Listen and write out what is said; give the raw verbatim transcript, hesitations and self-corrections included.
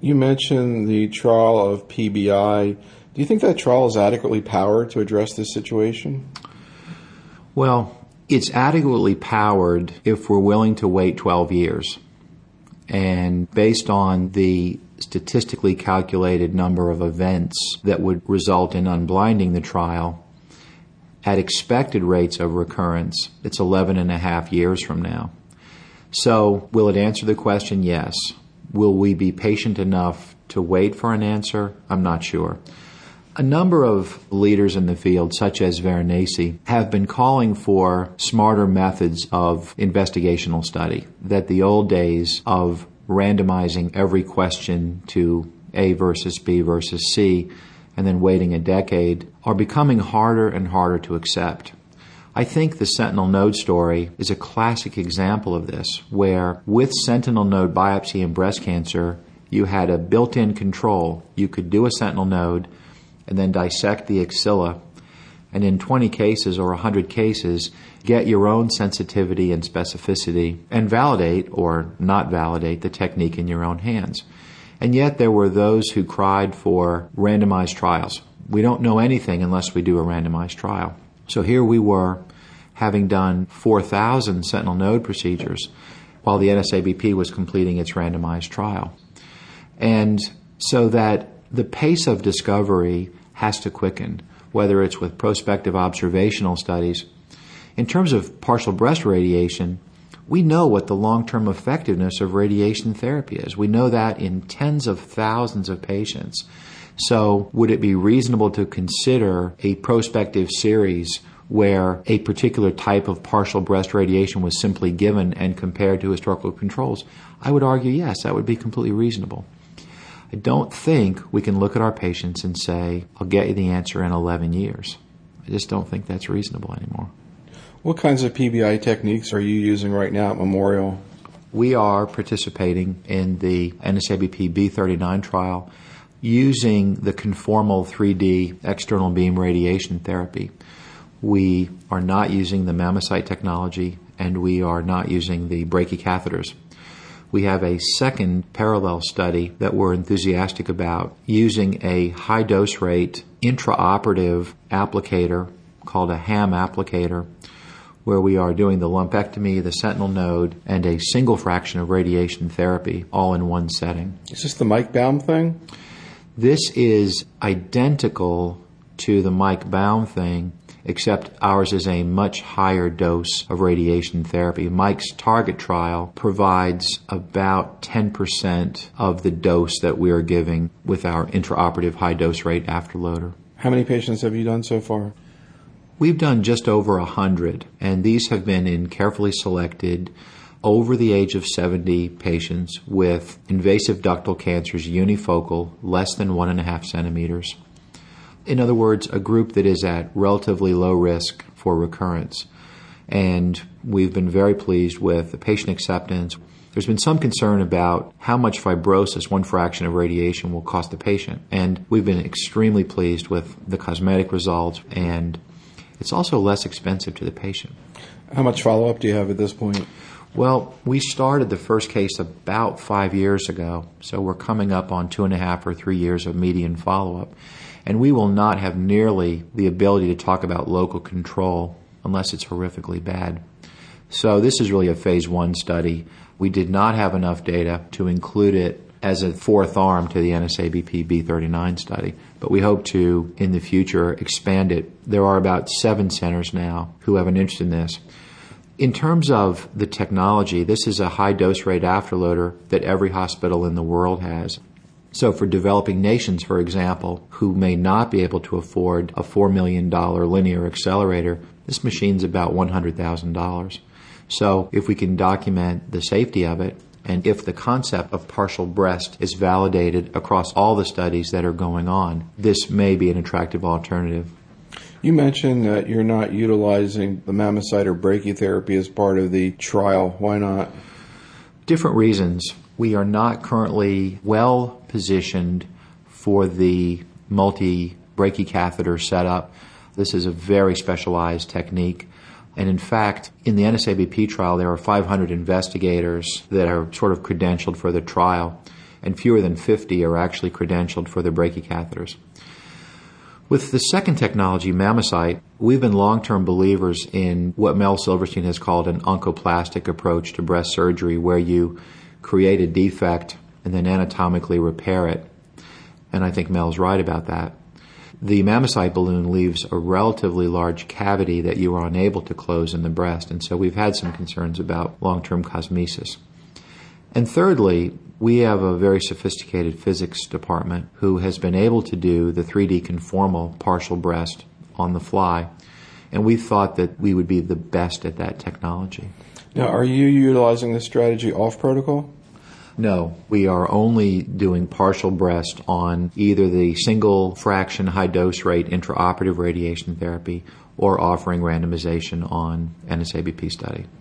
You mentioned the trial of P B I. Do you think that trial is adequately powered to address this situation? Well, it's adequately powered if we're willing to wait twelve years. And based on the statistically calculated number of events that would result in unblinding the trial, at expected rates of recurrence, it's eleven and a half years from now. So will it answer the question? Yes. Will we be patient enough to wait for an answer? I'm not sure. A number of leaders in the field, such as Varanasi, have been calling for smarter methods of investigational study, that the old days of randomizing every question to A versus B versus C and then waiting a decade are becoming harder and harder to accept. I think the sentinel node story is a classic example of this, where with sentinel node biopsy in breast cancer, you had a built-in control. You could do a sentinel node and then dissect the axilla, and in twenty cases or one hundred cases, get your own sensitivity and specificity and validate or not validate the technique in your own hands. And yet there were those who cried for randomized trials. We don't know anything unless we do a randomized trial. So here we were, having done four thousand sentinel node procedures while the N S A B P was completing its randomized trial. And so that the pace of discovery has to quicken, whether it's with prospective observational studies. In terms of partial breast radiation, we know what the long-term effectiveness of radiation therapy is. We know that in tens of thousands of patients. So would it be reasonable to consider a prospective series where a particular type of partial breast radiation was simply given and compared to historical controls? I would argue yes, that would be completely reasonable. I don't think we can look at our patients and say, I'll get you the answer in eleven years. I just don't think that's reasonable anymore. What kinds of P B I techniques are you using right now at Memorial? We are participating in the N S A B P B thirty-nine trial using the conformal three D external beam radiation therapy. We are not using the Mammocyte technology, and we are not using the brachycatheters. We have a second parallel study that we're enthusiastic about using a high dose rate intraoperative applicator called a ham applicator, where we are doing the lumpectomy, the sentinel node, and a single fraction of radiation therapy all in one setting. Is this the Mike Baum thing? This is identical to the Mike Baum thing, except ours is a much higher dose of radiation therapy. Mike's target trial provides about ten percent of the dose that we are giving with our intraoperative high dose rate afterloader. How many patients have you done so far? We've done just over one hundred, and these have been in carefully selected over the age of seventy patients with invasive ductal cancers, unifocal, less than one and a half centimeters. In other words, a group that is at relatively low risk for recurrence. And we've been very pleased with the patient acceptance. There's been some concern about how much fibrosis one fraction of radiation will cost the patient. And we've been extremely pleased with the cosmetic results, and it's also less expensive to the patient. How much follow-up do you have at this point? Well, we started the first case about five years ago, so we're coming up on two and a half or three years of median follow-up. And we will not have nearly the ability to talk about local control unless it's horrifically bad. So this is really a phase one study. We did not have enough data to include it as a fourth arm to the N S A B P B thirty-nine study, but we hope to, in the future, expand it. There are about seven centers now who have an interest in this. In terms of the technology, this is a high dose rate afterloader that every hospital in the world has. So for developing nations, for example, who may not be able to afford a four million dollars linear accelerator, this machine's about one hundred thousand dollars. So if we can document the safety of it, and if the concept of partial breast is validated across all the studies that are going on, this may be an attractive alternative. You mentioned that you're not utilizing the Mammocyte or brachytherapy as part of the trial. Why not? Different reasons. We are not currently well positioned for the multi-brachycatheter setup. This is a very specialized technique. And in fact, in the N S A B P trial, there are five hundred investigators that are sort of credentialed for the trial. and fewer than fifty are actually credentialed for the brachycatheters. With the second technology, Mammocyte, we've been long-term believers in what Mel Silverstein has called an oncoplastic approach to breast surgery, where you create a defect and then anatomically repair it. And I think Mel's right about that. The Mammocyte balloon leaves a relatively large cavity that you are unable to close in the breast, and so we've had some concerns about long-term cosmesis. And thirdly, we have a very sophisticated physics department who has been able to do the three D conformal partial breast on the fly, and we thought that we would be the best at that technology. Now, are you utilizing this strategy off protocol? No, we are only doing partial breast on either the single fraction high dose rate intraoperative radiation therapy or offering randomization on N S A B P study.